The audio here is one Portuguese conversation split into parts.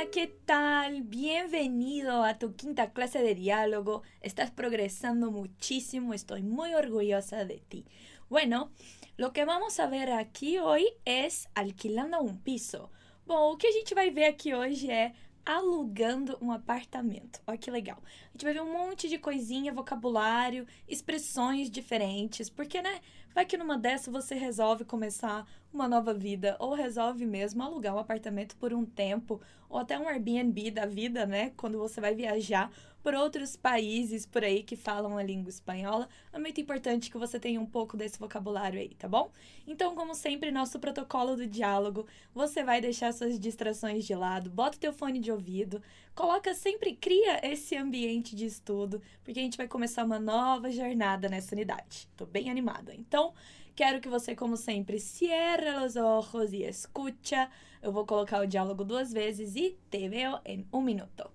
Hola, ¿qué tal? Bienvenido a tu quinta clase de diálogo. Estás progresando muchísimo, estoy muy orgullosa de ti. Bueno, lo que vamos a ver aqui hoje é alquilando um piso. Bom, o que a gente vai ver aqui hoje é alugando um apartamento. Olha que legal. A gente vai ver um monte de coisinha, vocabulário, expressões diferentes, porque, né, vai que numa dessas você resolve começar uma nova vida, ou resolve mesmo alugar um apartamento por um tempo, ou até um Airbnb da vida, né, quando você vai viajar por outros países por aí que falam a língua espanhola. É muito importante que você tenha um pouco desse vocabulário aí, tá bom? Então, como sempre, nosso protocolo do diálogo, você vai deixar suas distrações de lado, bota o teu fone de ouvido, cria esse ambiente de estudo, porque a gente vai começar uma nova jornada nessa unidade. Tô bem animada. Então, quero que você, como sempre, cierre os ojos e escucha. Eu vou colocar o diálogo 2 vezes e te veo em 1 minuto.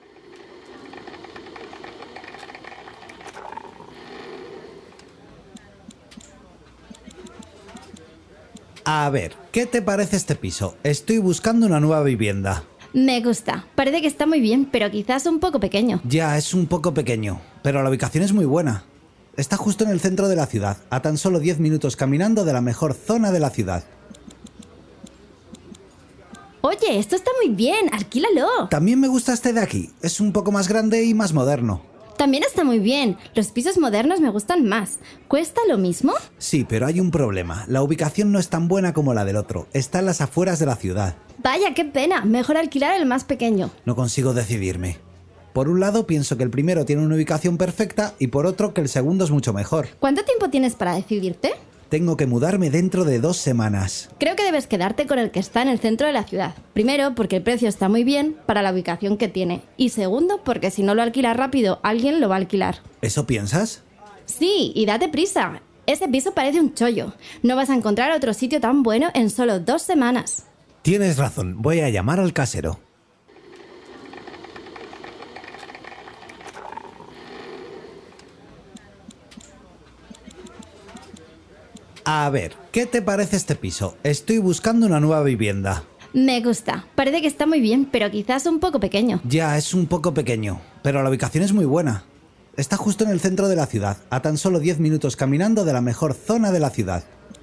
A ver, ¿qué te parece este piso? Estoy buscando una nueva vivienda. Me gusta. Parece que está muy bien, pero quizás un poco pequeño. Ya, es un poco pequeño, pero la ubicación es muy buena. Está justo en el centro de la ciudad, a tan solo 10 minutos caminando de la mejor zona de la ciudad. Oye, esto está muy bien, alquílalo. También me gusta este de aquí, es un poco más grande y más moderno. También está muy bien. Los pisos modernos me gustan más. ¿Cuesta lo mismo? Sí, pero hay un problema. La ubicación no es tan buena como la del otro. Está en las afueras de la ciudad. Vaya, qué pena. Mejor alquilar el más pequeño. No consigo decidirme. Por un lado pienso que el primero tiene una ubicación perfecta y por otro que el segundo es mucho mejor. ¿Cuánto tiempo tienes para decidirte? Tengo que mudarme dentro de 2 semanas. Creo que debes quedarte con el que está en el centro de la ciudad. Primero, porque el precio está muy bien para la ubicación que tiene. Y segundo, porque si no lo alquilas rápido, alguien lo va a alquilar. ¿Eso piensas? Sí, y date prisa. Ese piso parece un chollo. No vas a encontrar otro sitio tan bueno en solo 2 semanas. Tienes razón, voy a llamar al casero. A ver, ¿qué te parece este piso? Estoy buscando una nueva vivienda. Me gusta. Parece que está muy bien, pero quizás un poco pequeño. Ya, es un poco pequeño, pero la ubicación es muy buena. Está justo en el centro de la ciudad, a tan solo 10 minutos caminando de la mejor zona de la ciudad.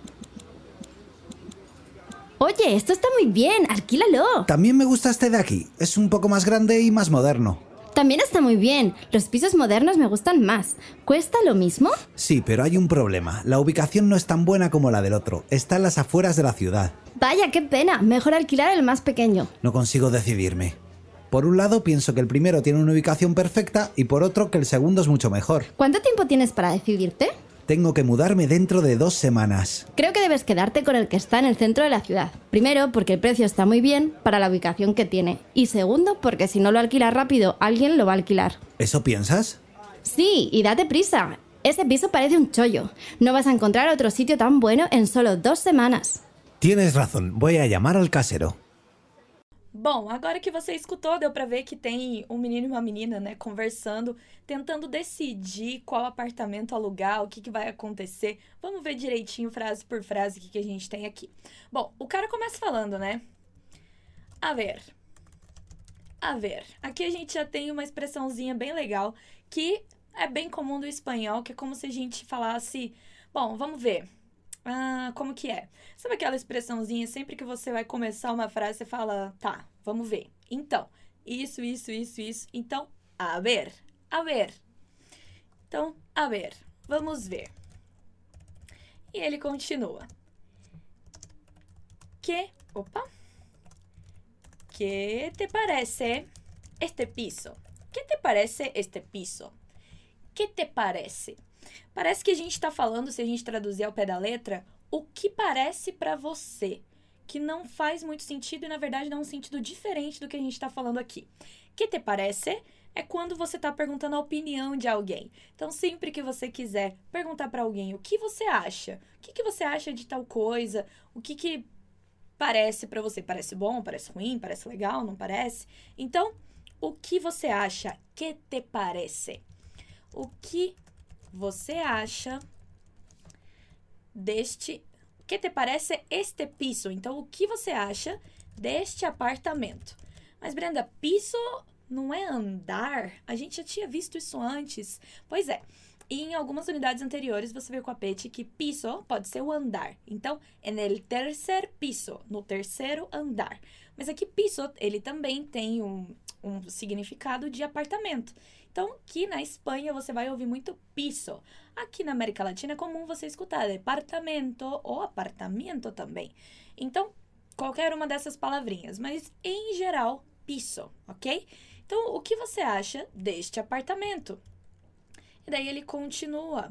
Oye, esto está muy bien, alquílalo. También me gusta este de aquí, es un poco más grande y más moderno. También está muy bien. Los pisos modernos me gustan más. ¿Cuesta lo mismo? Sí, pero hay un problema. La ubicación no es tan buena como la del otro. Está en las afueras de la ciudad. Vaya, qué pena. Mejor alquilar el más pequeño. No consigo decidirme. Por un lado pienso que el primero tiene una ubicación perfecta y por otro que el segundo es mucho mejor. ¿Cuánto tiempo tienes para decidirte? Tengo que mudarme dentro de 2 semanas. Creo que debes quedarte con el que está en el centro de la ciudad. Primero, porque el precio está muy bien para la ubicación que tiene. Y segundo, porque si no lo alquilas rápido, alguien lo va a alquilar. ¿Eso piensas? Sí, y date prisa. Ese piso parece un chollo. No vas a encontrar otro sitio tan bueno en solo 2 semanas. Tienes razón, voy a llamar al casero. Bom, agora que você escutou, deu pra ver que tem um menino e uma menina, né, conversando, tentando decidir qual apartamento alugar, o que vai acontecer. Vamos ver direitinho, frase por frase, o que a gente tem aqui. Bom, o cara começa falando, né? A ver. Aqui a gente já tem uma expressãozinha bem legal, que é bem comum do espanhol, que é como se a gente falasse... Bom, vamos ver. Como que é? Sabe aquela expressãozinha, sempre que você vai começar uma frase, você fala, tá, vamos ver. Então, isso. Então, a ver. Então, a ver, vamos ver. E ele continua. Que te parece este piso? Que te parece este piso? Que te parece? Parece que a gente está falando, se a gente traduzir ao pé da letra, o que parece para você, que não faz muito sentido e, na verdade, dá um sentido diferente do que a gente está falando aqui. Que te parece é quando você está perguntando a opinião de alguém. Então, sempre que você quiser perguntar para alguém o que você acha, o que você acha de tal coisa, o que parece para você, parece bom, parece ruim, parece legal, não parece? Então, o que você acha? Que te parece? O que você acha deste... Que te parece este piso? Então, o que você acha deste apartamento? Mas, Brenda, piso não é andar? A gente já tinha visto isso antes. Pois é. E em algumas unidades anteriores, você viu com a Peti que piso pode ser o andar. Então, en el tercer piso, no terceiro andar. Mas aqui, piso, ele também tem um significado de apartamento. Então, aqui na Espanha, você vai ouvir muito piso. Aqui na América Latina é comum você escutar departamento ou apartamento também. Então, qualquer uma dessas palavrinhas. Mas, em geral, piso, ok? Então, o que você acha deste apartamento? E daí ele continua.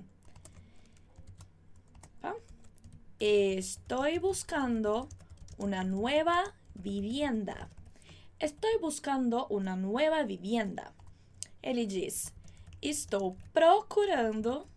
Tá? Estoy buscando una nueva vivienda. Estoy buscando una nueva vivienda. Ele diz, estou procurando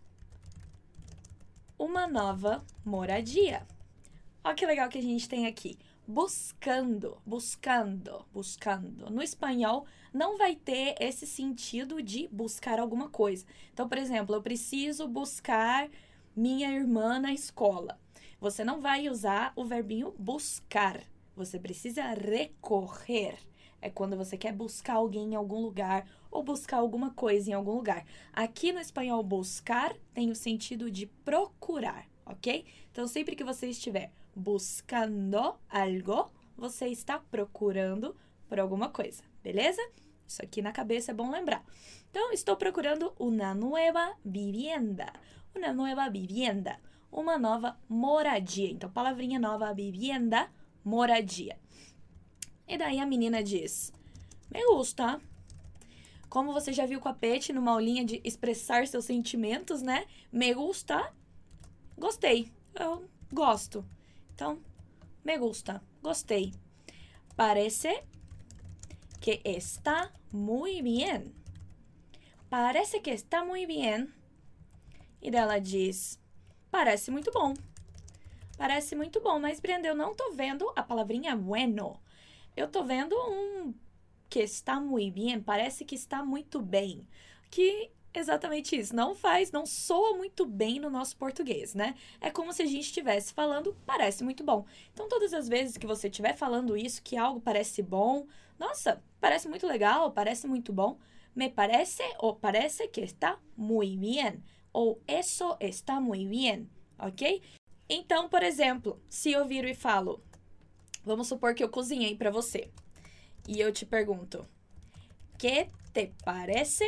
uma nova moradia. Olha que legal que a gente tem aqui. Buscando, buscando, buscando. No espanhol, não vai ter esse sentido de buscar alguma coisa. Então, por exemplo, eu preciso buscar minha irmã na escola. Você não vai usar o verbinho buscar. Você precisa recorrer. É quando você quer buscar alguém em algum lugar ou buscar alguma coisa em algum lugar. Aqui no espanhol, buscar tem o sentido de procurar, ok? Então, sempre que você estiver buscando algo, você está procurando por alguma coisa, beleza? Isso aqui na cabeça é bom lembrar. Então, estou procurando una nueva vivienda. Una nueva vivienda. Uma nova moradia. Então, palavrinha nova, vivienda, moradia. E daí a menina diz, me gusta. Como você já viu com a Peti numa aulinha de expressar seus sentimentos, né? Me gusta, gostei, eu gosto. Então, me gusta, gostei. Parece que está muy bien. Parece que está muy bien. E dela diz, parece muito bom. Parece muito bom, mas Brenda, eu não tô vendo a palavrinha bueno. Eu tô vendo que está muy bien, parece que está muito bem. Que exatamente isso, não soa muito bem no nosso português, né? É como se a gente estivesse falando, parece muito bom. Então, todas as vezes que você estiver falando isso, que algo parece bom, nossa, parece muito legal, parece muito bom, me parece ou parece que está muy bien, ou eso está muy bien, ok? Então, por exemplo, se eu viro e falo, vamos supor que eu cozinhei para você, e eu te pergunto, ¿qué te parece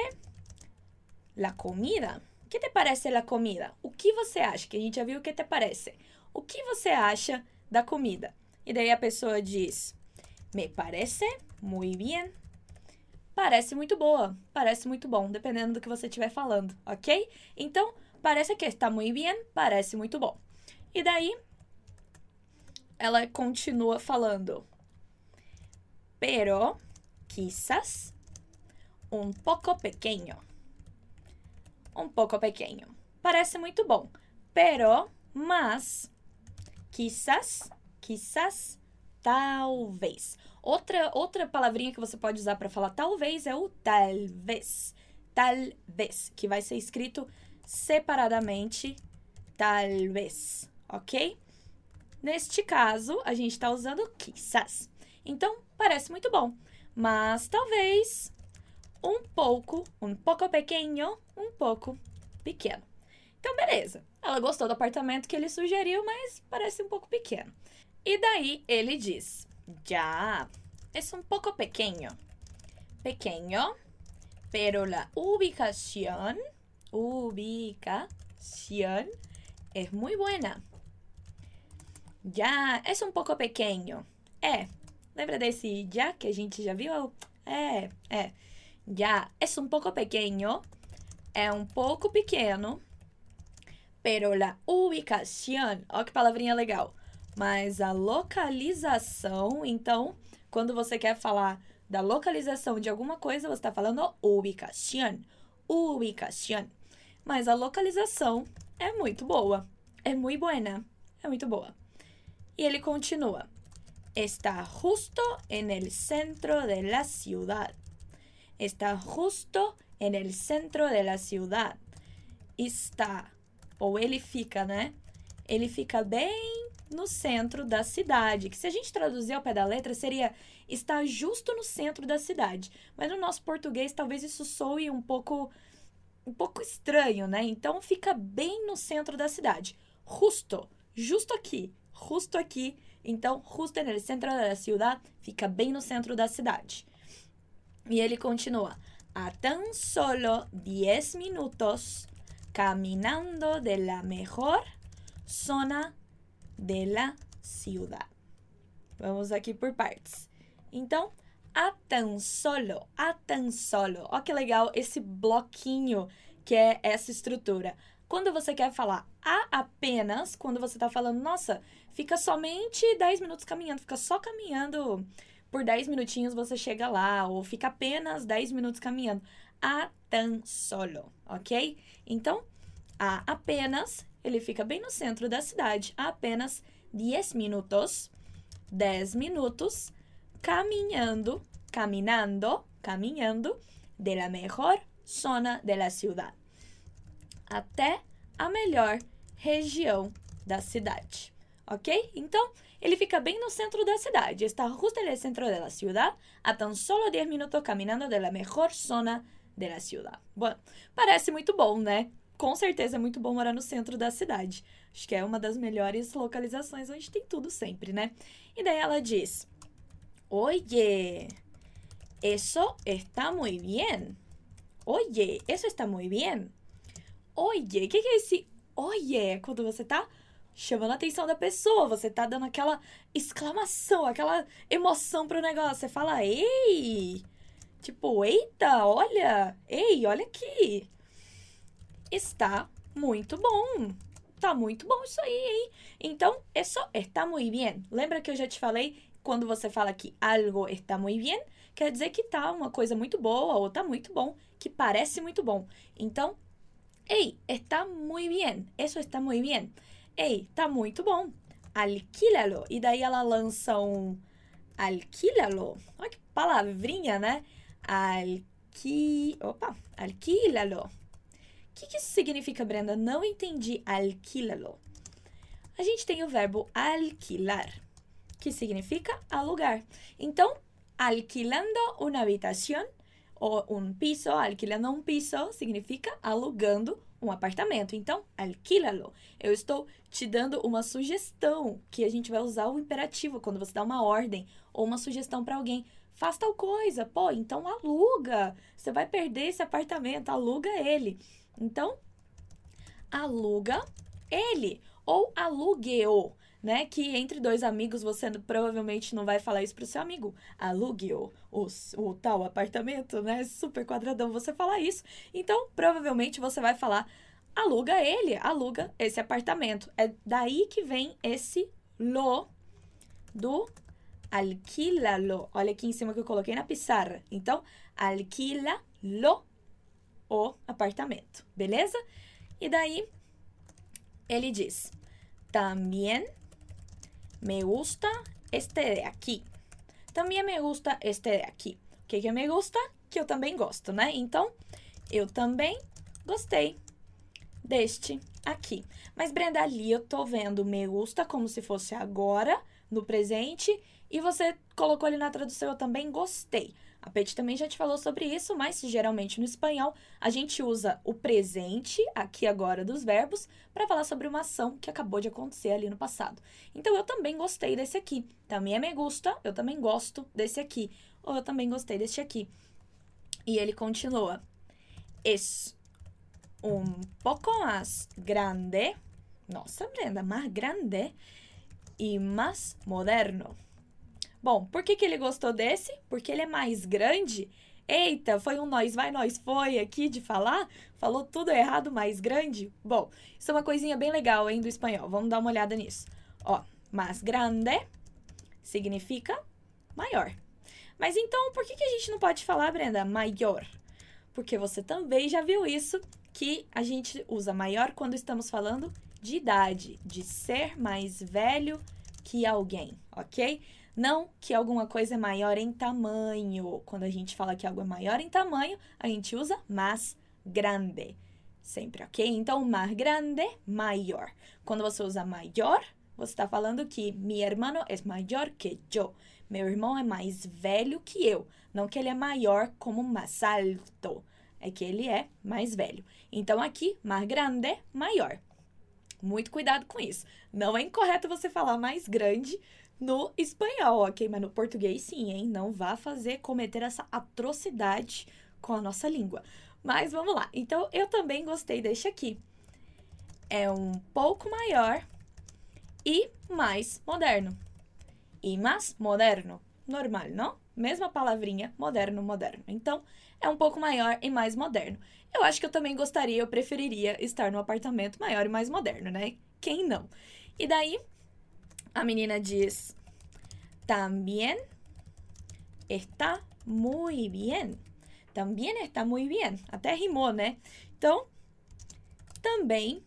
la comida? ¿Qué te parece la comida? O que você acha? Que a gente já viu o que te parece. O que você acha da comida? E daí a pessoa diz, me parece muy bien. Parece muito boa, parece muito bom, dependendo do que você estiver falando, ok? Então, parece que está muy bien, parece muito bom. E daí, ela continua falando, pero quizás un poco pequeño. Um pouco pequeno. Parece muito bom. Pero, mas, quizás, talvez. Outra palavrinha que você pode usar para falar talvez é o talvez. Talvez, que vai ser escrito separadamente, talvez, ok? Neste caso, a gente está usando quizás. Então, parece muito bom, mas talvez um pouco pequeno, um pouco pequeno. Então, beleza. Ela gostou do apartamento que ele sugeriu, mas parece um pouco pequeno. E daí ele diz, ya, es un poco pequeño. Pequeño, pero la ubicación es muy buena. Ya, es un poco pequeño. Lembra desse ya que a gente já viu? Ya, es un poco pequeño. É um pouco pequeno. Pero la ubicación. Ó que palavrinha legal. Mas a localização, então, quando você quer falar da localização de alguma coisa, você está falando ubicación. Ubicación. Mas a localização é muito boa. É muito buena. É muito boa. E ele continua. Está justo en el centro de la ciudad. Está justo en el centro de la ciudad. Está, ou ele fica, né? Ele fica bem no centro da cidade. Que se a gente traduzir ao pé da letra, seria estar justo no centro da cidade. Mas no nosso português, talvez isso soe um pouco estranho, né? Então, fica bem no centro da cidade. Justo aqui. Então, justo no centro da cidade, fica bem no centro da cidade. E ele continua. A tan solo 10 minutos caminando de la mejor zona de la ciudad. Vamos aqui por partes. Então, a tan solo. Olha que legal esse bloquinho que é essa estrutura. Quando você quer falar a apenas, quando você tá falando, nossa, fica somente 10 minutos caminhando, fica só caminhando por 10 minutinhos você chega lá, ou fica apenas 10 minutos caminhando. A tan solo, ok? Então, a apenas, ele fica bem no centro da cidade. A apenas 10 minutos, caminhando, de la mejor zona de la ciudad. Até a melhor região da cidade, ok? Então, ele fica bem no centro da cidade. Está justo en el centro de la ciudad, a tan solo 10 minutos caminando de la mejor zona de la ciudad. Bom, parece muito bom, né? Com certeza é muito bom morar no centro da cidade. Acho que é uma das melhores localizações onde tem tudo sempre, né? E daí ela diz: Oye, eso está muy bien. Oye, eso está muy bien. Oye, o que é esse oye? Quando você tá chamando a atenção da pessoa, você tá dando aquela exclamação, aquela emoção pro negócio. Você fala, ei! Tipo, eita, olha! Ei, olha aqui! Está muito bom! Tá muito bom isso aí, hein? Então, eso está muy bien. Lembra que eu já te falei, quando você fala que algo está muy bien, quer dizer que tá uma coisa muito boa ou tá muito bom, que parece muito bom. Então, ei, está muy bien. Eso está muy bien. Ei, tá muito bom. Alquílalo. E daí ela lança um alquílalo. Olha que palavrinha, né? Alquílalo. O que isso significa, Brenda? Não entendi. Alquílalo. A gente tem o verbo alquilar, que significa alugar. Então, alquilando uma habitación ou um piso, alquilando um piso, significa alugando um apartamento. Então, alquílalo. Eu estou te dando uma sugestão, que a gente vai usar o imperativo quando você dá uma ordem ou uma sugestão para alguém. Faz tal coisa. Pô, então aluga. Você vai perder esse apartamento, aluga ele. Então, aluga ele ou alugue-o, né? Que entre dois amigos você provavelmente não vai falar isso pro seu amigo. Alugue-o, o tal apartamento, né? Super quadradão você falar isso. Então, provavelmente você vai falar aluga ele, aluga esse apartamento. É daí que vem esse lo do alquílalo. Olha aqui em cima que eu coloquei na pizarra. Então, alquílalo o apartamento, beleza? E daí, ele diz, também me gusta este de aqui. Também me gusta este de aqui. O que me gusta? Que eu também gosto, né? Então, eu também gostei deste aqui. Mas, Brenda, ali eu tô vendo me gusta como se fosse agora, no presente, e você colocou ali na tradução, eu também gostei. A Peti também já te falou sobre isso, mas geralmente no espanhol a gente usa o presente, aqui agora, dos verbos, para falar sobre uma ação que acabou de acontecer ali no passado. Então, eu também gostei desse aqui. Também me gusta, eu também gosto desse aqui. Ou eu também gostei desse aqui. E ele continua. Es un poco más grande. Nossa, Brenda, mais grande e mais moderno. Bom, por que ele gostou desse? Porque ele é mais grande. Eita, foi um nós vai, nós foi aqui de falar? Falou tudo errado, mais grande? Bom, isso é uma coisinha bem legal, hein, do espanhol. Vamos dar uma olhada nisso. Ó, mais grande significa maior. Mas então, por que a gente não pode falar, Brenda, maior? Porque você também já viu isso, que a gente usa maior quando estamos falando de idade, de ser mais velho que alguém, ok? Não que alguma coisa é maior em tamanho. Quando a gente fala que algo é maior em tamanho, a gente usa más grande. Sempre, ok? Então, más grande, maior. Quando você usa maior, você está falando que mi hermano es mayor que yo. Meu irmão é mais velho que eu. Não que ele é maior como mais alto. É que ele é mais velho. Então, aqui, mais grande, maior. Muito cuidado com isso. Não é incorreto você falar mais grande no espanhol, ok? Mas no português, sim, hein? Não vá cometer essa atrocidade com a nossa língua. Mas vamos lá. Então, eu também gostei deste aqui. É um pouco maior e mais moderno. E mais moderno. Normal, não? Mesma palavrinha, moderno, moderno. Então, é um pouco maior e mais moderno. Eu acho que eu também eu preferiria estar num apartamento maior e mais moderno, né? Quem não? E daí, a menina diz, también está muy bien. También está muy bien. Até rimou, né? Então, também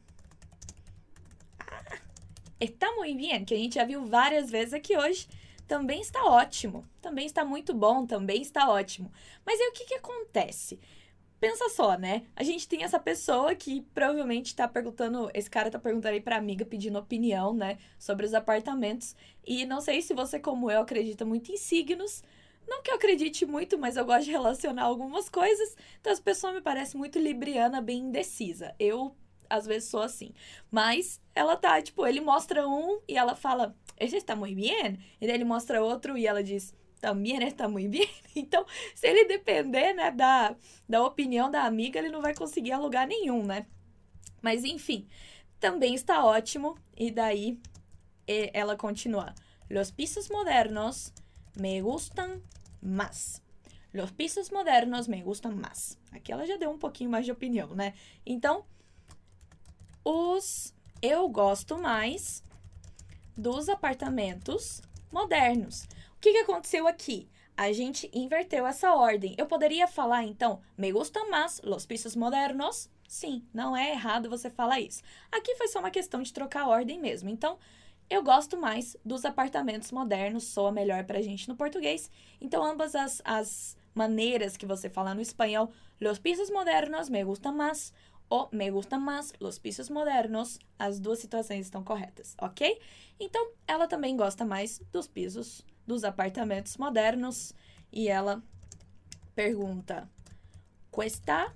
está muy bien, que a gente já viu várias vezes aqui hoje. Também está ótimo. Também está muito bom. Também está ótimo. Mas aí o que acontece? Pensa só, né? A gente tem essa pessoa que provavelmente tá perguntando... Esse cara tá perguntando aí pra amiga, pedindo opinião, né? Sobre os apartamentos. E não sei se você, como eu, acredita muito em signos. Não que eu acredite muito, mas eu gosto de relacionar algumas coisas. Então, essa pessoa me parece muito libriana, bem indecisa. Eu, às vezes, sou assim. Mas ela tá, tipo, ele mostra um e ela fala... Esse está muito bem. E daí ele mostra outro e ela diz... Também está muito bem. Então, se ele depender, né, da opinião da amiga, ele não vai conseguir alugar nenhum, né? Mas, enfim, também está ótimo. E daí, ela continua. Los pisos modernos me gustan más. Los pisos modernos me gustan más. Aqui ela já deu um pouquinho mais de opinião, né? Então, eu gosto mais dos apartamentos modernos. O que aconteceu aqui? A gente inverteu essa ordem. Eu poderia falar, então, me gustan más los pisos modernos? Sim, não é errado você falar isso. Aqui foi só uma questão de trocar a ordem mesmo. Então, eu gosto mais dos apartamentos modernos, soa melhor pra gente no português. Então, ambas as maneiras que você fala no espanhol, los pisos modernos me gustan más, ou me gustan más los pisos modernos, as duas situações estão corretas, ok? Então, ela também gosta mais dos apartamentos modernos. E ela pergunta, cuesta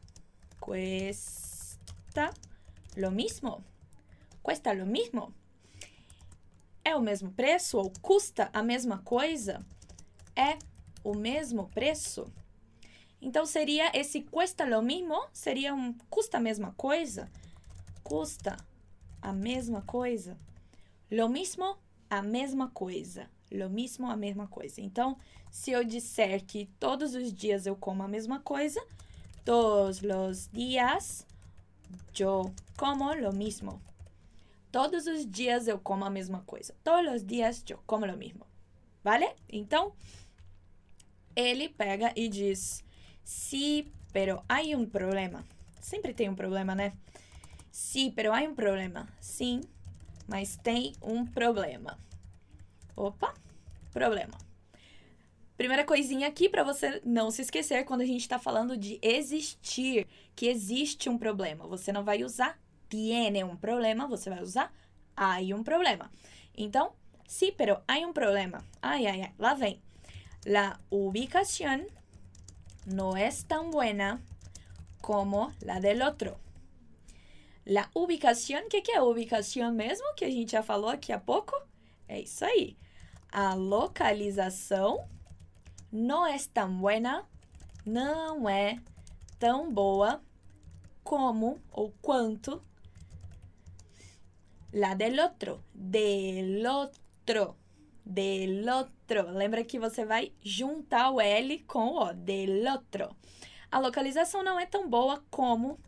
lo mismo? Cuesta lo mismo? É o mesmo preço? Ou custa a mesma coisa? É o mesmo preço? Então, seria esse cuesta lo mismo? Seria custa a mesma coisa? Custa a mesma coisa? Lo mismo, a mesma coisa. Lo mismo, a mesma coisa. Então, se eu disser que todos os dias eu como a mesma coisa, todos los días yo como lo mismo. Todos os dias eu como a mesma coisa. Todos os dias eu como lo mismo. Vale? Então, ele pega e diz, sí, pero hay un problema. Sempre tem um problema, né? Sí, pero hay un problema. Sim, mas tem um problema. Opa, problema. Primeira coisinha aqui para você não se esquecer quando a gente está falando de existir, que existe um problema. Você não vai usar tiene un problema, você vai usar hay un problema. Então, sí, pero hay un problema. Ai, lá vem. La ubicación no es tan buena como la del otro. La ubicación, o que é ubicação mesmo? Que a gente já falou aqui há pouco? É isso aí. A localização não é tão buena, não é tão boa como ou quanto la del otro. Del otro. Del otro. Lembra que você vai juntar o L com o O. Del otro. A localização não é tão boa como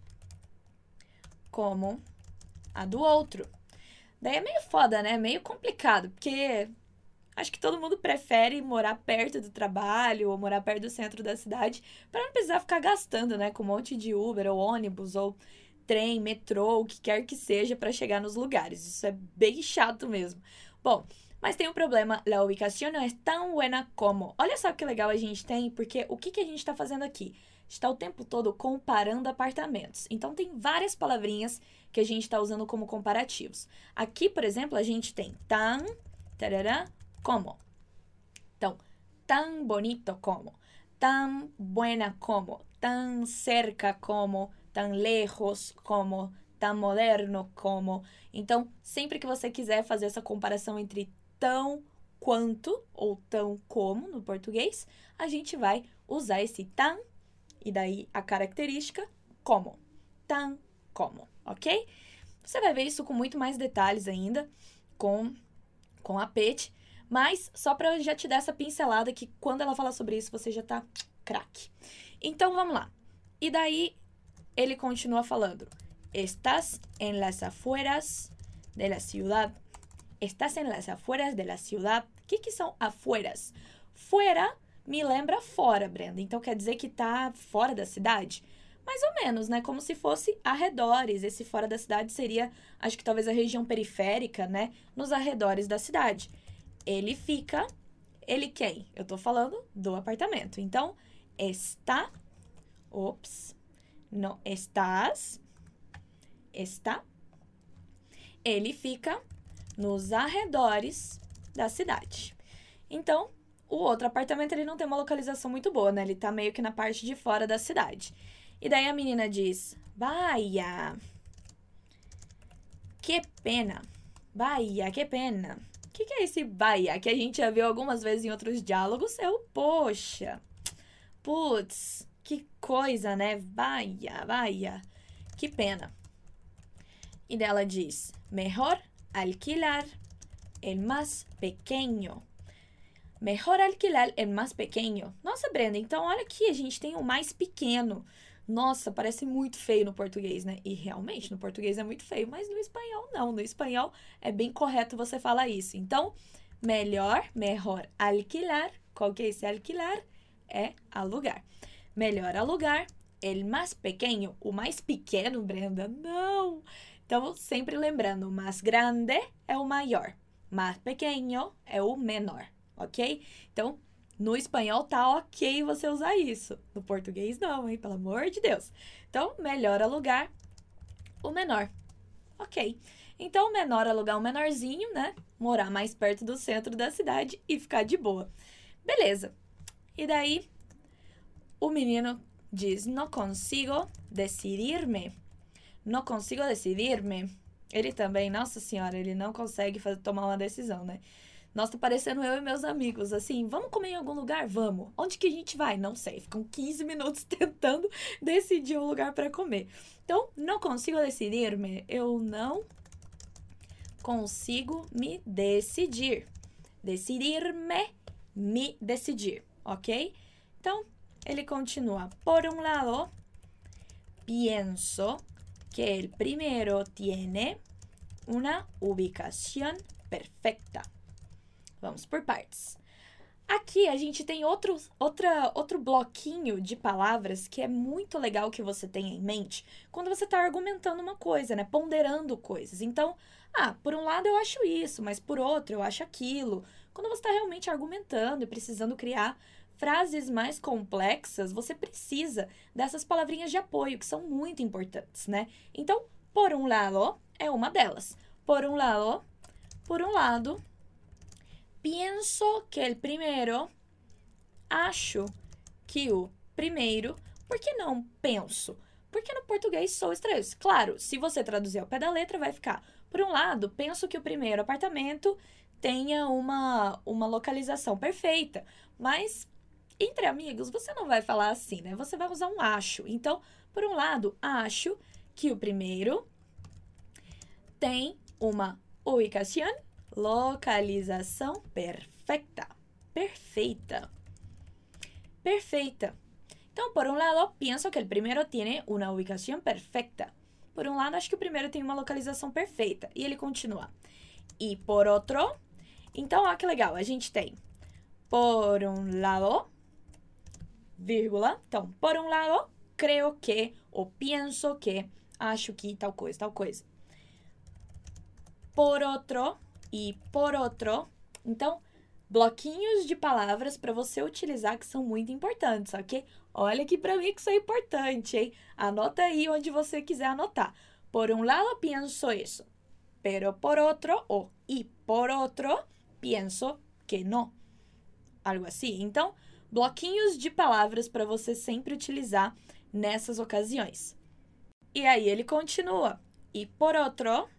a do outro. Daí é meio foda, né? Meio complicado, porque acho que todo mundo prefere morar perto do trabalho ou morar perto do centro da cidade para não precisar ficar gastando, né? Com um monte de Uber ou ônibus ou trem, metrô, o que quer que seja para chegar nos lugares. Isso é bem chato mesmo. Bom, mas tem um problema. La ubicación no es tan buena como. Olha só que legal a gente tem, porque o que a gente está fazendo aqui? está o tempo todo comparando apartamentos. Então, tem várias palavrinhas que a gente está usando como comparativos. Aqui, por exemplo, a gente tem tan, tarará, como. Então, tan bonito como, tan buena como, tan cerca como, tan lejos como, tan moderno como. Então, sempre que você quiser fazer essa comparação entre tão quanto ou tão como no português, a gente vai usar esse tan e daí a característica como. Tan como, ok? Você vai ver isso com muito mais detalhes ainda com a Pet, mas só para já te dar essa pincelada que quando ela falar sobre isso você já tá craque. Então vamos lá. E daí ele continua falando: Estás en las afueras de la ciudad. Estás en las afueras de la ciudad. O que são afueras? Fuera me lembra fora, Brenda. Então quer dizer que tá fora da cidade? Mais ou menos, né? Como se fosse arredores. Esse fora da cidade seria, acho que talvez a região periférica, né? Nos arredores da cidade. Ele fica... Ele quem? Eu tô falando do apartamento. Então, está... Ops. Não, estás... Está... Ele fica nos arredores da cidade. Então, o outro apartamento, ele não tem uma localização muito boa, né? Ele tá meio que na parte de fora da cidade. E daí a menina diz: Vaya, que pena. Vaya, que pena. O que é esse vaya? Que a gente já viu algumas vezes em outros diálogos. É o poxa. Putz, que coisa, né? Vaya, vaya. Que pena. E dela diz: Mejor alquilar el más pequeño. Mejor alquilar el más pequeño. Nossa, Brenda, então olha aqui, a gente tem o mais pequeno. Nossa, parece muito feio no português, né? E realmente, no português é muito feio, mas no espanhol não. No espanhol é bem correto você falar isso. Então, mejor alquilar. Qual que é esse alquilar? É alugar. Melhor alugar el más pequeño. O mais pequeno, Brenda? Não! Então, sempre lembrando, o mais grande é o maior. Mais pequeño é o menor, ok? Então, no espanhol tá ok você usar isso. No português não, hein? Pelo amor de Deus. Então, melhor alugar o menor. Ok. Então, menor alugar o menorzinho, né? Morar mais perto do centro da cidade e ficar de boa. Beleza. E daí, o menino diz: Não consigo decidir-me. Não consigo decidir-me. Ele também, nossa senhora, ele não consegue tomar uma decisão, né? Nossa, tá parecendo eu e meus amigos, assim, vamos comer em algum lugar? Vamos. Onde que a gente vai? Não sei. Ficam 15 minutos tentando decidir um lugar para comer. Então, não consigo decidir-me. Eu não consigo me decidir. Decidir-me, me decidir, ok? Então, ele continua. Por un lado, pienso que el primero tiene una ubicación perfecta. Vamos por partes. Aqui a gente tem outro bloquinho de palavras que é muito legal que você tenha em mente quando você está argumentando uma coisa, né? Ponderando coisas. Então, por um lado eu acho isso, mas por outro eu acho aquilo. Quando você está realmente argumentando e precisando criar frases mais complexas, você precisa dessas palavrinhas de apoio, que são muito importantes, né? Então, por um lado é uma delas. Por um lado, pienso que el primero, acho que o primeiro. Por que não penso? Porque no português sou estranho. Claro, se você traduzir ao pé da letra, vai ficar: por um lado, penso que o primeiro apartamento tenha uma localização perfeita. Mas, entre amigos, você não vai falar assim, né? Você vai usar um acho. Então, por um lado, acho que o primeiro tem uma ubicação, localização perfeita. Perfeita. Perfeita. Então, por um lado, penso que o primeiro tem uma ubicação perfeita. Por um lado, acho que o primeiro tem uma localização perfeita. E ele continua. E por outro... Então, olha que legal. A gente tem por um lado, vírgula. Então, por um lado, creo que, ou pienso que, acho que, tal coisa, tal coisa. Por outro... E por outro, então, bloquinhos de palavras para você utilizar que são muito importantes, ok? Olha aqui para mim que isso é importante, hein? Anota aí onde você quiser anotar. Por un lado, pienso eso. Pero por otro, y por otro, pienso que no. Algo assim. Então, bloquinhos de palavras para você sempre utilizar nessas ocasiões. E aí ele continua. Y por otro,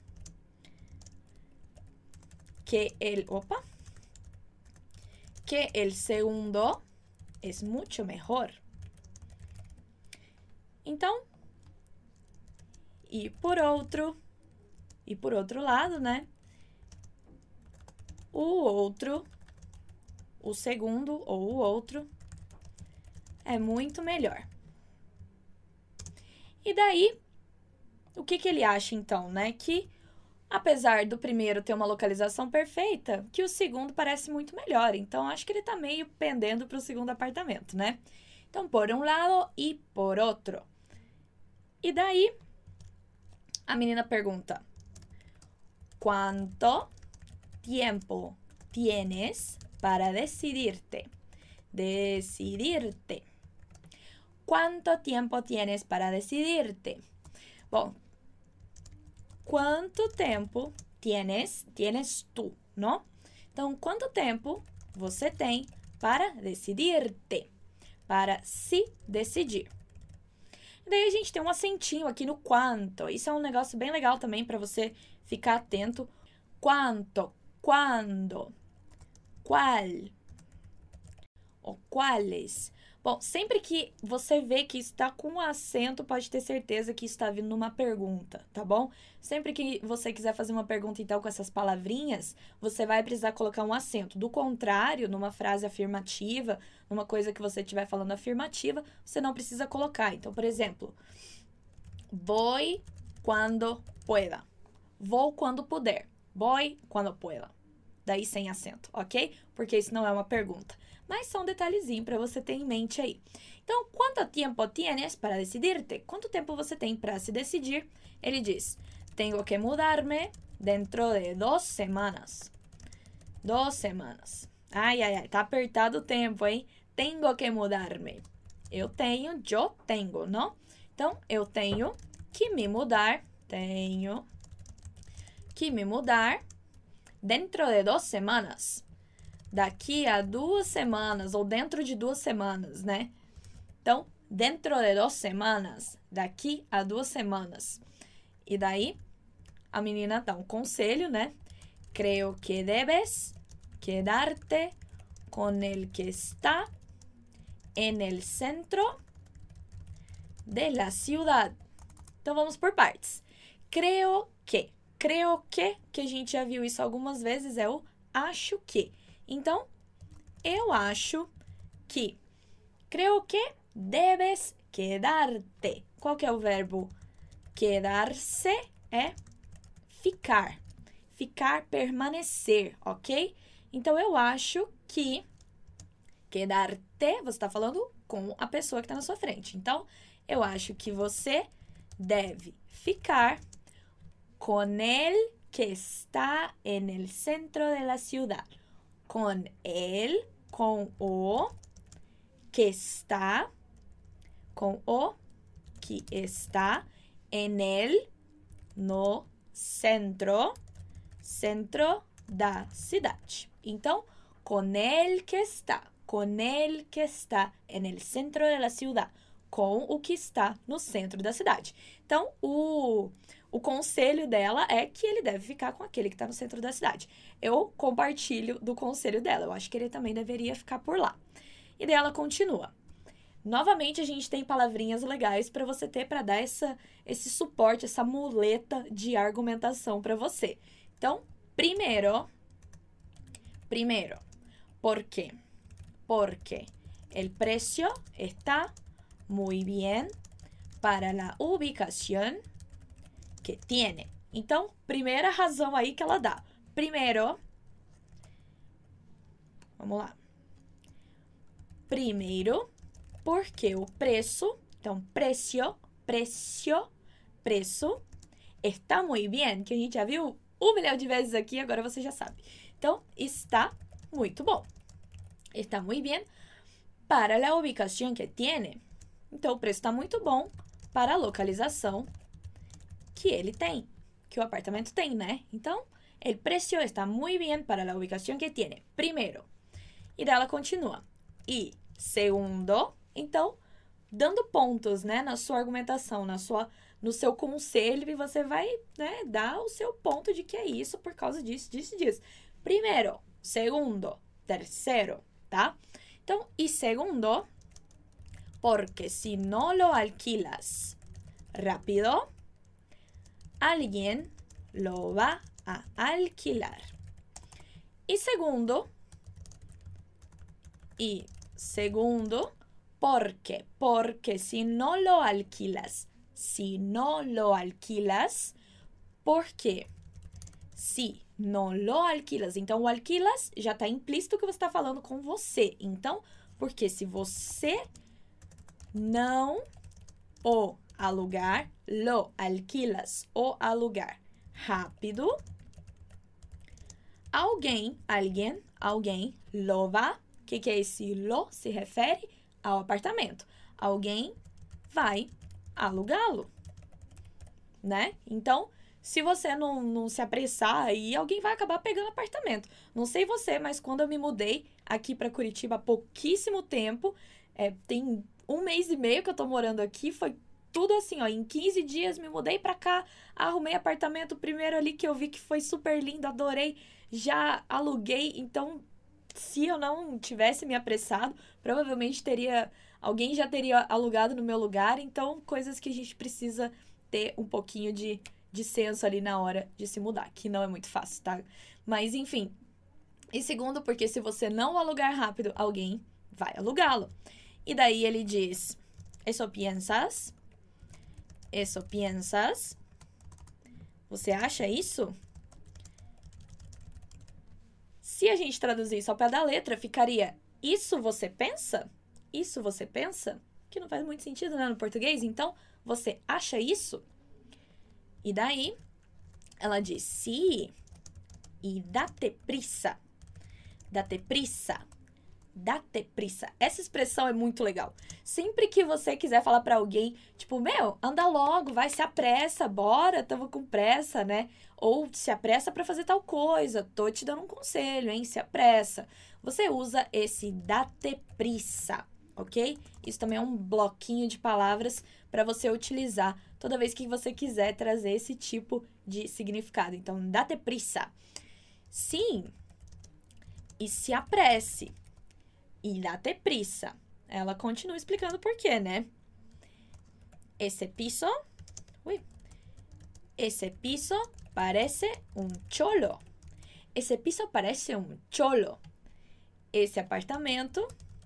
que el segundo es mucho mejor. Então, e por outro lado, né? O outro, o segundo ou o outro é muito melhor. E daí, o que ele acha então, né? Que apesar do primeiro ter uma localização perfeita, que o segundo parece muito melhor. Então, acho que ele tá meio pendendo para o segundo apartamento, né? Então, por um lado e por outro. E daí, a menina pergunta: ¿Cuánto tiempo tienes para decidirte? Decidirte. ¿Cuánto tiempo tienes para decidirte? Bom, quanto tempo tienes tu, não? Então, quanto tempo você tem para decidir-te, para se decidir? E daí a gente tem um acentinho aqui no quanto. Isso é um negócio bem legal também para você ficar atento. Quanto, quando, qual, ou quais. Bom, sempre que você vê que está com acento, pode ter certeza que está vindo numa pergunta, tá bom? Sempre que você quiser fazer uma pergunta, então, com essas palavrinhas, você vai precisar colocar um acento. Do contrário, numa frase afirmativa, numa coisa que você estiver falando afirmativa, você não precisa colocar. Então, por exemplo, voy cuando pueda. Vou quando puder. Voy cuando pueda. Daí sem acento, ok? Porque isso não é uma pergunta. Mas só um detalhezinho para você ter em mente aí. Então, quanto tempo tienes para decidir-te? Quanto tempo você tem para se decidir? Ele diz: tengo que mudarme dentro de 2 semanas. 2 semanas. Ai, tá apertado o tempo, hein? Tengo que mudarme. Eu tenho, não? Então, eu tenho que me mudar. Tenho que me mudar dentro de 2 semanas. Daqui a 2 semanas, ou dentro de 2 semanas, né? Então, dentro de 2 semanas, daqui a 2 semanas. E daí, a menina dá um conselho, né? Creo que debes quedarte con el que está en el centro de la ciudad. Então, vamos por partes. Creo que a gente já viu isso algumas vezes, é o acho que. Então, eu acho que. Creo que debes quedarte. Qual que é o verbo? Quedar-se é ficar. Ficar, permanecer, ok? Então, eu acho que quedar-te, você está falando com a pessoa que está na sua frente. Então, eu acho que você deve ficar con el que está en el centro de la ciudad. Com el, com o que está en el, no centro da cidade. Então, con el que está en el centro de la ciudad, com o que está no centro da cidade. Então, o conselho dela é que ele deve ficar com aquele que está no centro da cidade. Eu compartilho do conselho dela. Eu acho que ele também deveria ficar por lá. E daí ela continua. Novamente, a gente tem palavrinhas legais para você ter, para dar esse suporte, essa muleta de argumentação para você. Então, primeiro, ¿por qué? Porque el precio está muy bien para la ubicación que tiene. Então, primeira razão aí que ela dá. Primeiro, vamos lá. Primeiro, porque o preço, então, preço, está muito bem, que a gente já viu 1 milhão de vezes aqui, agora você já sabe. Então, está muito bom. Está muito bem para a ubicação que tem. Então, o preço está muito bom para a localização que ele tem, que o apartamento tem, né? Então, o preço está muito bem para a ubicação que tem. Primeiro. E daí ela continua. E segundo, então, dando pontos, né, na sua argumentação, no seu conselho, e você vai, né, dar o seu ponto de que é isso por causa disso, disso, disso. Primeiro, segundo, terceiro, tá? Então, y segundo, porque si no lo alquilas rápido, alguien lo va a alquilar. Y segundo, porque si no lo alquilas, porque se não lo alquilas. Então, o alquilas já está implícito que você está falando com você. Então, porque se você não o alugar, lo alquilas, o alugar rápido, alguém, lo va. O que é esse lo? Se refere ao apartamento. Alguém vai alugá-lo, né? Então, se você não se apressar, aí alguém vai acabar pegando apartamento. Não sei você, mas quando eu me mudei aqui para Curitiba há pouquíssimo tempo, tem 1 mês e meio que eu tô morando aqui, foi tudo assim, ó, em 15 dias me mudei para cá, arrumei apartamento primeiro ali que eu vi que foi super lindo, adorei, já aluguei, então se eu não tivesse me apressado, provavelmente alguém já teria alugado no meu lugar, então coisas que a gente precisa ter um pouquinho de senso ali na hora de se mudar, que não é muito fácil, tá? Mas, enfim. E segundo, porque se você não alugar rápido, alguém vai alugá-lo. E daí ele diz, eso piensas? Você acha isso? Se a gente traduzir isso ao pé da letra, ficaria, isso você pensa? Isso você pensa? Que não faz muito sentido, né, no português. Então, você acha isso? E daí, ela diz, sí, e date prisa. Date prisa. Date prisa. Essa expressão é muito legal. Sempre que você quiser falar pra alguém, tipo, meu, anda logo, vai, se apressa, bora, tamo com pressa, né? Ou se apressa pra fazer tal coisa, tô te dando um conselho, hein? Se apressa. Você usa esse date prisa, ok? Isso também é um bloquinho de palavras para você utilizar toda vez que você quiser trazer esse tipo de significado. Então, date prisa. Sim. E se apresse. E date prisa. Ela continua explicando por quê, né? Esse piso parece um cholo. Esse piso parece um cholo. Esse apartamento...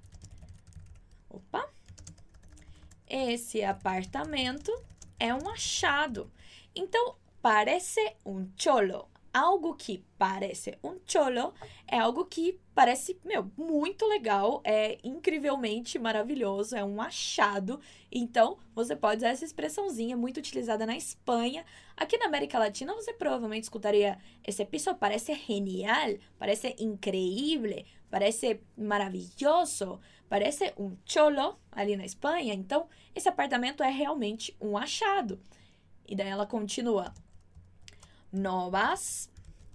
Esse apartamento é um achado. Então, parece um cholo. Algo que parece um cholo é algo que parece, muito legal, é incrivelmente maravilhoso, é um achado. Então, você pode usar essa expressãozinha muito utilizada na Espanha. Aqui na América Latina, você provavelmente escutaria esse piso parece genial, parece increíble, parece maravilhoso, parece um cholo ali na Espanha. Então, esse apartamento é realmente um achado. E daí ela continua. No vas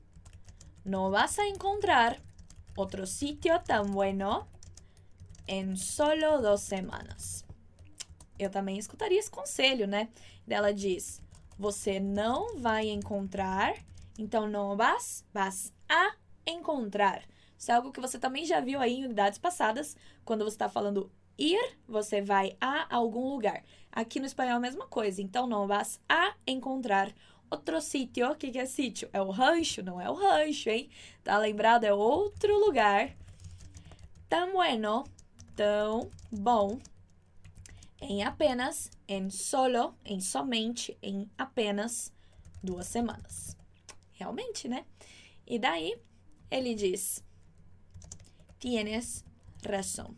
a encontrar otro sitio tan bueno en solo 2 semanas. Eu também escutaria esse conselho, né? Ela diz, você não vai encontrar, então no vas a encontrar. Isso é algo que você também já viu aí em unidades passadas, quando você está falando ir, você vai a algum lugar. Aqui no espanhol é a mesma coisa, então no vas a encontrar outro sítio. O que é sítio? É o rancho? Não é o rancho, hein? Tá lembrado? É outro lugar. Tan bueno, tão bom. Em apenas, em solo, em somente, em apenas 2 semanas. Realmente, né? E daí, ele diz, tienes razão.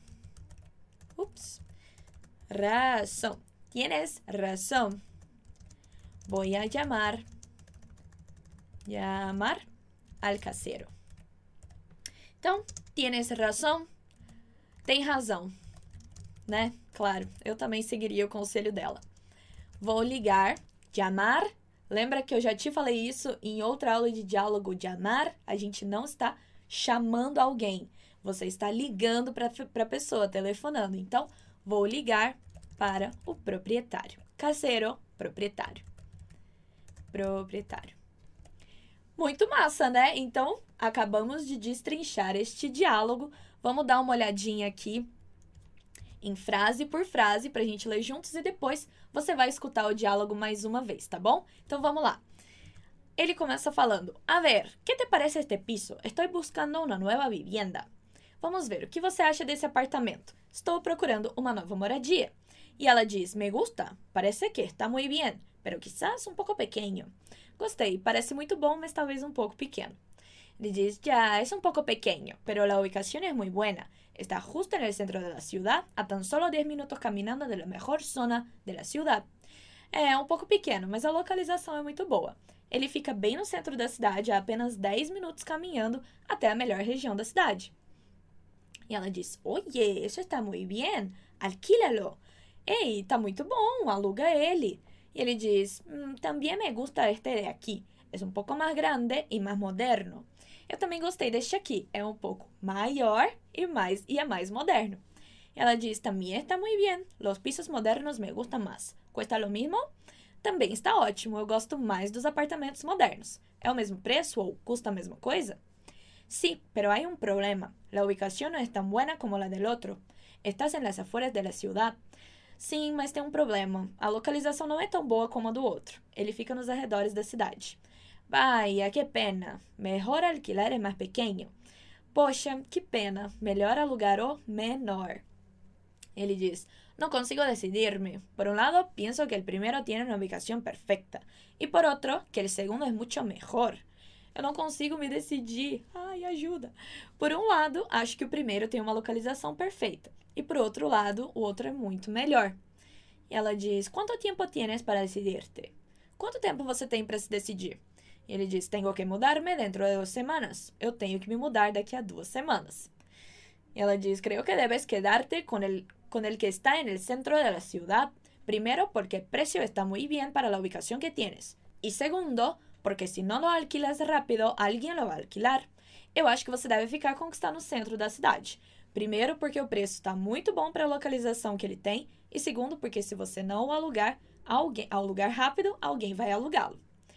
Razão. Tienes razão. Voy a llamar al casero. Então, tienes razão. Tem razão, né? Claro, eu também seguiria o conselho dela. Vou ligar, chamar. Lembra que eu já te falei isso em outra aula de diálogo? Chamar, a gente não está chamando alguém. Você está ligando para a pessoa, telefonando. Então, vou ligar para o proprietário. Casero, proprietário. Proprietário. Muito massa, né? Então, acabamos de destrinchar este diálogo. Vamos dar uma olhadinha aqui em frase por frase para a gente ler juntos e depois você vai escutar o diálogo mais uma vez, tá bom? Então, vamos lá. Ele começa falando: A ver, ¿qué te parece este piso? Estoy buscando una nueva vivienda. Vamos ver, o que você acha desse apartamento? Estou procurando uma nova moradia. E ela diz: Me gusta, parece que está muy bien, pero quizás un poco pequeño. Gostei, parece muito bom, mas talvez um pouco pequeno. Ele diz: Ya, es un poco pequeño, pero la ubicación es muy buena. Está justo en el centro de la ciudad, a tan solo 10 minutos caminando de la mejor zona de la ciudad. É um pouco pequeno, mas a localização é muito boa. Ele fica bem no centro da cidade, a apenas 10 minutos caminhando até a melhor região da cidade. E ela diz: Oye, eso está muy bien, alquílalo. Ei, tá muito bom, aluga ele. E ele diz: También me gusta este de aquí. Es un poco más grande y más moderno. Eu também gostei deste aqui. É um pouco maior e é mais moderno. E ela diz: También está muy bien. Los pisos modernos me gustan más. Cuesta lo mismo? Também está ótimo. Eu gosto mais dos apartamentos modernos. É o mesmo preço ou custa a mesma coisa? Sí, pero hay un problema. La ubicación no es tan buena como la del otro. Estás en las afueras de la ciudad. Sim, mas tem um problema. A localização não é tão boa como a do outro. Ele fica nos arredores da cidade. Vaya, que pena. Mejor alquilar el más pequeño. Poxa, que pena. Melhor alugar o menor. Ele diz: No consigo decidirme. Por un lado, pienso que el primero tiene una ubicación perfecta. Y por otro, que el segundo es mucho mejor. Eu não consigo me decidir. Ai, ajuda. Por um lado, acho que o primeiro tem uma localização perfeita. E por outro lado, o outro é muito melhor. E ela diz: Quanto tempo tienes para decidir-te? Quanto tempo você tem para se decidir? E ele diz: Tengo que mudarme dentro de 2 semanas. Eu tenho que me mudar daqui a 2 semanas. Y ella dice: Creo que debes quedarte con el que está en el centro de la ciudad. Primero, porque el precio está muy bien para la ubicación que tienes. Y segundo, porque si no lo alquilas rápido, alguien lo va a alquilar. Eu acho que você deve ficar com o que está no centro da cidade. Primeiro, porque o preço está muito bom para a localização que ele tem. E segundo, porque se você não o alugar rápido, alguém vai alugá-lo.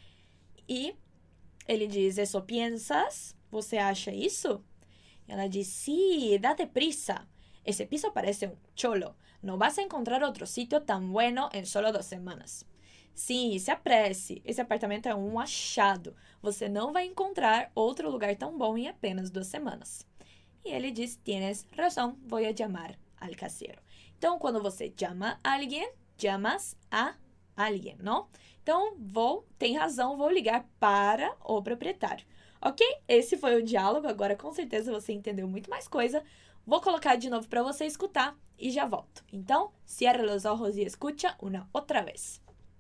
E ele diz: Eso piensas? Você acha isso? Ela diz: Sí, date prisa. Ese piso parece un cholo. No vas a encontrar otro sitio tan bueno en solo 2 semanas. Sim, se apresse. Esse apartamento é um achado. Você não vai encontrar outro lugar tão bom em apenas 2 semanas. E ele diz: Tienes razão, voy a llamar al casero. Então, quando você chama alguém, llamas a alguém, não? Então, tem razão, vou ligar para o proprietário. Ok? Esse foi o diálogo. Agora, com certeza, você entendeu muito mais coisa. Vou colocar de novo para você escutar e já volto. Então, cierra los ojos y escucha una otra vez.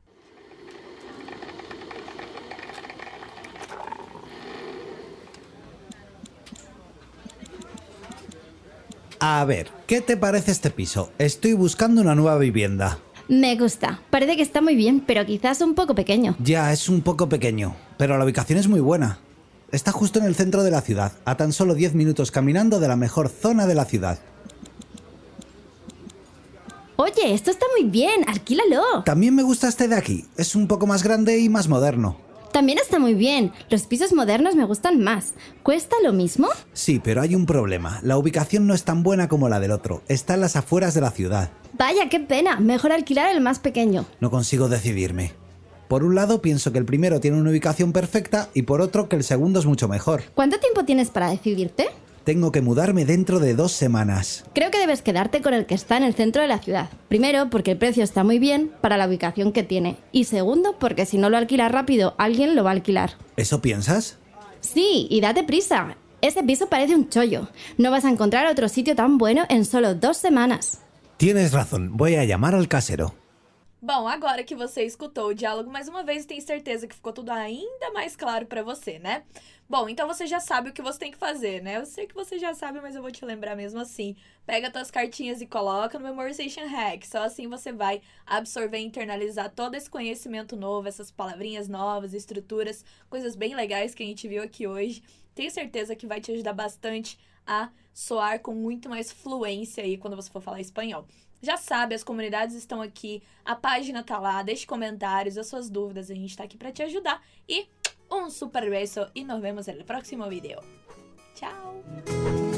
A ver, ¿qué te parece este piso? Estoy buscando una nueva vivienda. Me gusta. Parece que está muy bien, pero quizás un poco pequeño. Ya, es un poco pequeño, pero la ubicación es muy buena. Está justo en el centro de la ciudad, a tan solo 10 minutos caminando de la mejor zona de la ciudad. Oye, esto está muy bien, alquílalo. También me gusta este de aquí. Es un poco más grande y más moderno. También está muy bien. Los pisos modernos me gustan más. ¿Cuesta lo mismo? Sí, pero hay un problema. La ubicación no es tan buena como la del otro. Está en las afueras de la ciudad. Vaya, qué pena. Mejor alquilar el más pequeño. No consigo decidirme. Por un lado, pienso que el primero tiene una ubicación perfecta y por otro que el segundo es mucho mejor. ¿Cuánto tiempo tienes para decidirte? Tengo que mudarme dentro de 2 semanas. Creo que debes quedarte con el que está en el centro de la ciudad. Primero, porque el precio está muy bien para la ubicación que tiene. Y segundo, porque si no lo alquilas rápido, alguien lo va a alquilar. ¿Eso piensas? Sí, y date prisa. Ese piso parece un chollo. No vas a encontrar otro sitio tan bueno en solo 2 semanas. Tienes razón, voy a llamar al casero. Bom, agora que você escutou o diálogo mais uma vez, tenho certeza que ficou tudo ainda mais claro pra você, né? Bom, então você já sabe o que você tem que fazer, né? Eu sei que você já sabe, mas eu vou te lembrar mesmo assim. Pega tuas cartinhas e coloca no Memorization Hack. Só assim você vai absorver e internalizar todo esse conhecimento novo, essas palavrinhas novas, estruturas, coisas bem legais que a gente viu aqui hoje. Tenho certeza que vai te ajudar bastante a soar com muito mais fluência aí quando você for falar espanhol. Já sabe, as comunidades estão aqui, a página tá lá, deixe comentários, as suas dúvidas, a gente tá aqui pra te ajudar. E um super beijo e nos vemos no próximo vídeo. Tchau!